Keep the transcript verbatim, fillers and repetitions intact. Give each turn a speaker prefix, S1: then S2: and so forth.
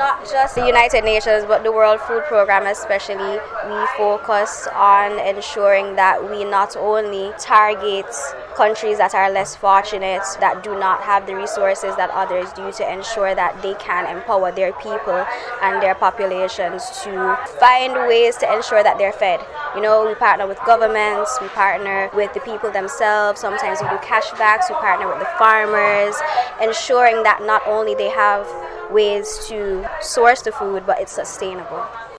S1: not just the United Nations, but the World Food Programme especially, we focus on ensuring that we not only target countries that are less fortunate, that do not have the resources that others do, to ensure that they can empower their people and their populations to find ways to ensure that they're fed. You know, we partner with governments, we partner with the people themselves, sometimes we do cashbacks, we partner with the farmers, ensuring that not only they have ways to source the food, but it's sustainable.